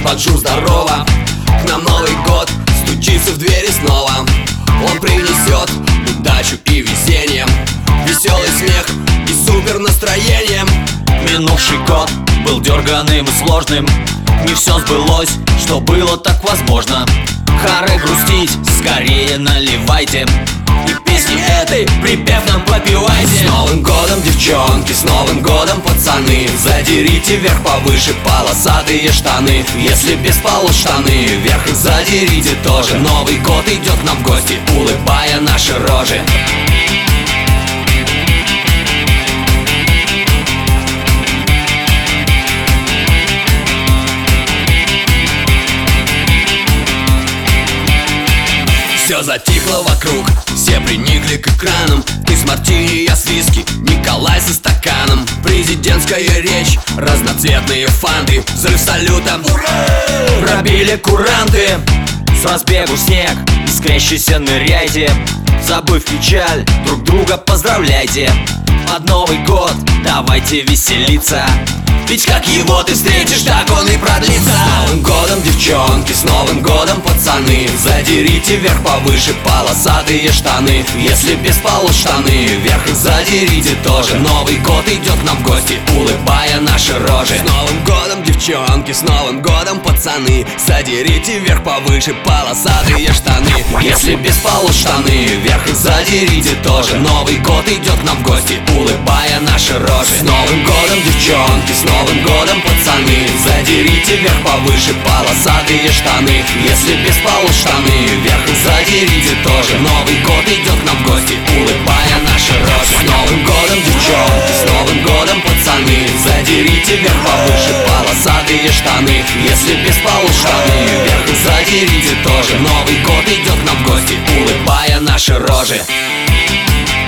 бонжур, здорово. К нам Новый год стучится в двери снова. Он принесет удачу и везение, веселый смех и супер настроение. Минувший год был дерганым и сложным. Не все сбылось, что было так возможно. Харе грустить, скорее наливайте, и песни этой припев нам попивайте. С Новым годом, девчонки, с Новым годом, пацаны. Задерите вверх повыше полосатые штаны. Если без полос штаны, вверх их задерите тоже. Новый год идет к нам в гости, улыбая наши рожи. Все затихло вокруг, все приникли к экранам. Ты с мартини, я с виски, Николай со стаканом. Президентская речь, разноцветные фанты, взрыв салюта, ура! Пробили куранты, с разбегу снег, искрящийся ныряйте. Забыв печаль, друг друга поздравляйте. Под Новый год давайте веселиться, ведь как его ты встретишь, так он и продлится. С Новым годом, девчонки, с Новым годом, пацаны. Задерите вверх повыше полосатые штаны. Если без полос штаны, вверх их задерите тоже. Новый год идет к нам в гости, улыбая наши рожи. С Новым годом, девчонки, с Новым годом, пацаны. Задерите вверх повыше полосатые штаны. Если без полос штаны, вверх их задерите тоже. Новый год идет к нам в гости, улыбая наши рожи. С Новым годом, девчонки, с Новым годом, пацаны. Задерите вверх повыше полосатые штаны. Если без полос штаны, вверх их задерите тоже. Новый год идет к нам в гости, улыбая наши рожи. С Новым годом, девчонки, с Новым годом, пацаны. Задерите вверх повыше полосатые штаны. Если без полос штаны, вверх их задерите тоже. Новый год идет к нам в гости, улыбая наши рожи.